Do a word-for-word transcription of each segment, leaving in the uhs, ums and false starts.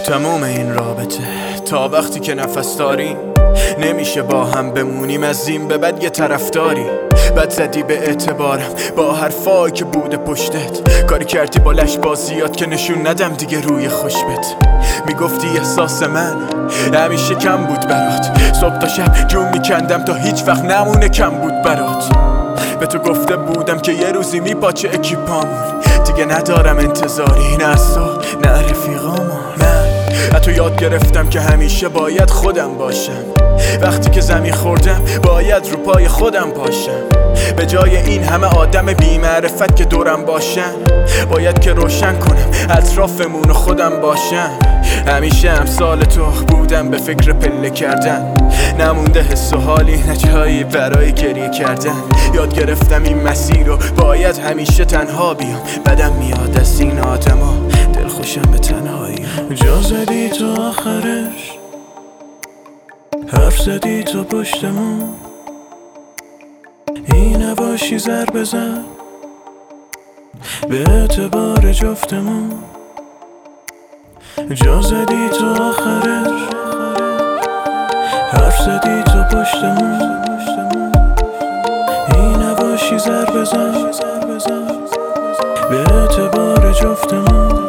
تموم این رابطه تا وقتی که نفس داریم نمیشه با هم بمونیم، از این به بعد یه طرفداری. بد زدی به اعتبارم با حرفایی که بوده پشتت، کاری کردی با لش بازیات که نشون ندم دیگه روی خوشبت. میگفتی احساس من همیشه کم بود برات، صبح تا شب جون میکندم تا هیچ وقت نمونه کم بود برات. به تو گفته بودم که یه روزی میپاچه اکیپامون، دیگه ندارم انتظاری نه از تو نه رفیقامون. من از تو یاد گرفتم که همیشه باید خودم باشم، وقتی که زمین خوردم باید رو پای خودم پاشم. به جای این همه آدم بی معرفت که دورم باشن، باید که روشن کنم اطرافمون خودم باشم. همیشه امثال تو بودم به فکر پله کردن، نمونده حس و حالی نه جایی برای گریه کردن. یاد گرفتم این مسیر رو باید همیشه تنها بیام، بدم میاد از این آدما دلخوشم به تنهایی. جا زدی تو آخرش، حرف زدی تو پشتمون، این نباشی زر بزن به اعتبار جفتمون. جا زدی تو آخرش، حرف زدی تو پشتمون، این نباشی زر بزن به اعتبار جفتمون.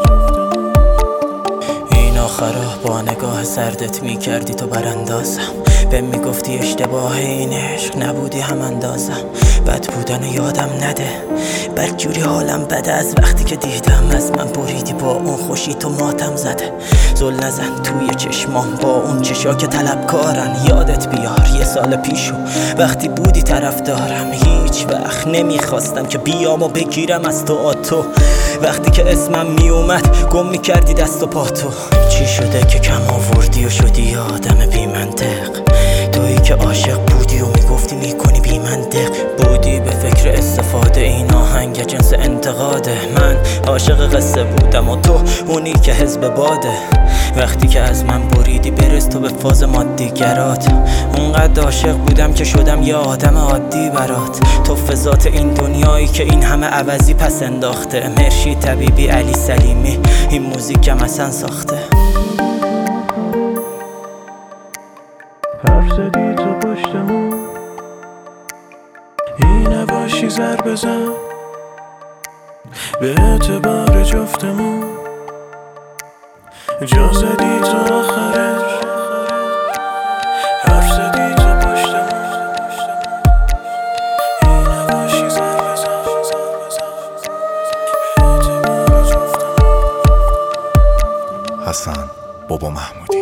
آخرا با نگاه سردت میکردی تو براندازم، به میگفتی اشتباه این عشق نبودی هم اندازم. بد بودن یادم نده، بد جوری حالم بده از وقتی که دیدم از من بریدی با اون خوشی تو ماتم زده. زل نزن توی چشمام با اون چشا که طلبکارن، یادت بیار یه سال پیشو وقتی بودی طرف دارم. هیچ وقت نمیخواستم که بیام و بگیرم از تو آتو، وقتی که اسمم میومد گم میکردی دست و پاتو. چی شده که کم آوردی و شدی آدم بی منطق؟ تویی که عاشق بودی و میگفتی میکنی بی منطق. بودی به فکر استفاده، این آهنگ جنس انتقاده. من عاشق قصه بودم و تو اونی که حزب باده. وقتی که از من بریدی برس تو به فاز مادیگرات، اونقدر عاشق بودم که شدم یه آدم عادی برات. تو فضات این دنیایی که این همه عوضی پس انداخته. مرشی طبیبی علی سلیمی این موزیکم اصلا ساخته. حرف زدی تو پشتمون، این نباشی زر بزن به اعتبار جفتمون. جا زدی تو آخرش، حرف زدی تو پشتمون، این نباشی زر بزن به اعتبار جفتمون. حسن بابا محمودی.